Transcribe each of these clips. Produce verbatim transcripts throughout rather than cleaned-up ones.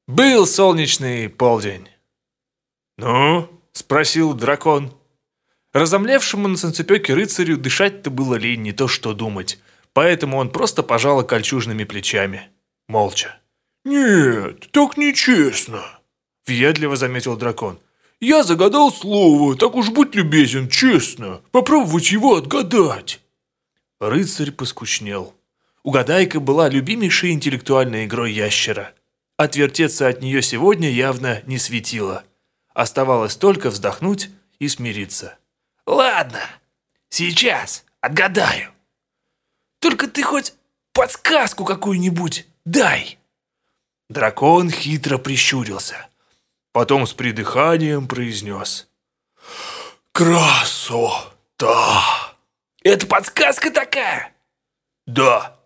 Был солнечный полдень. «Ну?» – спросил дракон. Разомлевшему на санцепёке рыцарю дышать-то было лень, не то что думать, поэтому он просто пожал кольчужными плечами, молча. «Нет, так нечестно», – въедливо заметил дракон. «Я загадал слово, так уж будь любезен, честно, попробовать его отгадать». Рыцарь поскучнел. Угадайка была любимейшей интеллектуальной игрой ящера. Отвертеться от нее сегодня явно не светило. Оставалось только вздохнуть и смириться. «Ладно, сейчас отгадаю. Только ты хоть подсказку какую-нибудь дай». Дракон хитро прищурился. Потом с придыханием произнес: «Красота!» «Это подсказка такая?» «Да».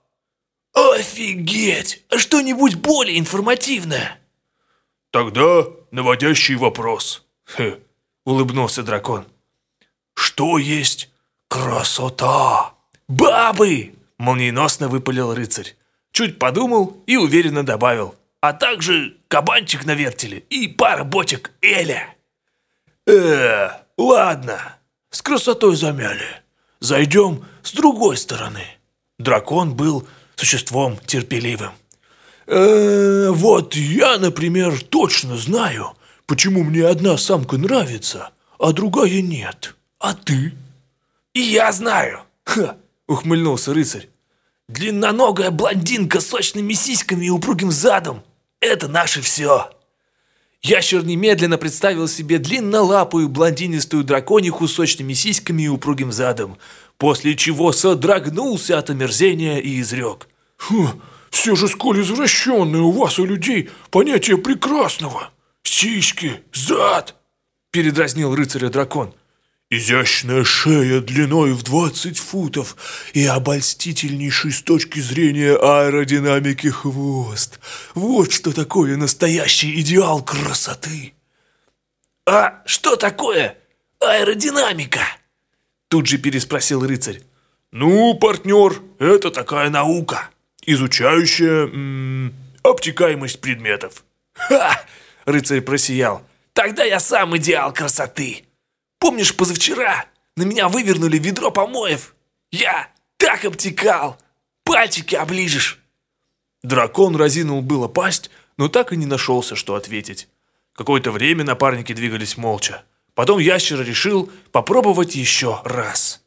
«Офигеть! А что-нибудь более информативное?» «Тогда наводящий вопрос», Хе, улыбнулся дракон. «Что есть красота?» «Бабы!» – молниеносно выпалил рыцарь. Чуть подумал и уверенно добавил: «А также кабанчик на вертеле и пара бочек эля». «Э, ладно, с красотой замяли. Зайдем с другой стороны». Дракон был существом терпеливым. Э, вот я, например, точно знаю, почему мне одна самка нравится, а другая нет. А ты?» «И я знаю!» «Ха!» – ухмыльнулся рыцарь. «Длинноногая блондинка с сочными сиськами и упругим задом – это наше все!» Ящер немедленно представил себе длиннолапую блондинистую дракониху с сочными сиськами и упругим задом, после чего содрогнулся от омерзения и изрек: «Хм, все же сколь извращенное у вас, у людей, понятие прекрасного. Сиськи, зад!» – передразнил рыцаря дракон. «Изящная шея длиной в двадцать футов и обольстительнейший с точки зрения аэродинамики хвост. Вот что такое настоящий идеал красоты!» «А что такое аэродинамика?» Тут же переспросил рыцарь. «Ну, партнер, это такая наука, изучающая м-м, обтекаемость предметов». «Ха!» – рыцарь просиял. «Тогда я сам идеал красоты. Помнишь, позавчера на меня вывернули ведро помоев? Я так обтекал! Пальчики оближешь!» Дракон разинул было пасть, но так и не нашелся, что ответить. Какое-то время напарники двигались молча. Потом ящер решил попробовать еще раз.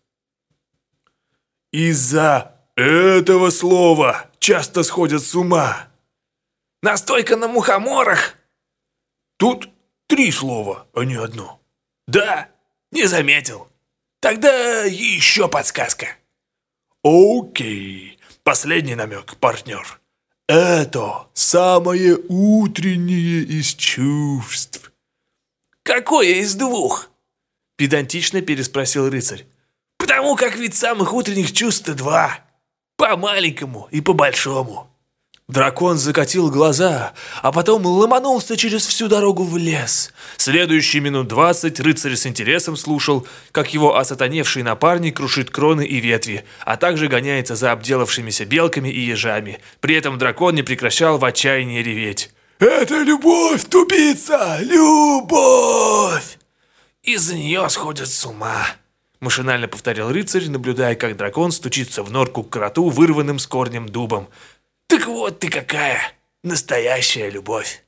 «Из-за этого слова часто сходят с ума». «Настойка на мухоморах?» «Тут три слова, а не одно». «Да, не заметил. Тогда еще подсказка». «Окей, последний намек, партнер. Это самое утреннее из чувств». «Какое из двух?» – педантично переспросил рыцарь. «Потому как ведь самых утренних чувств два. По маленькому и по большому». Дракон закатил глаза, а потом ломанулся через всю дорогу в лес. Следующие минут двадцать рыцарь с интересом слушал, как его осатаневший напарник крушит кроны и ветви, а также гоняется за обделавшимися белками и ежами. При этом дракон не прекращал в отчаянии реветь. «Это любовь, тупица! Любовь!» «Из-за нее сходят с ума», – машинально повторил рыцарь, наблюдая, как дракон стучится в норку к кроту, вырванным с корнем дубом. «Так вот ты какая настоящая любовь!»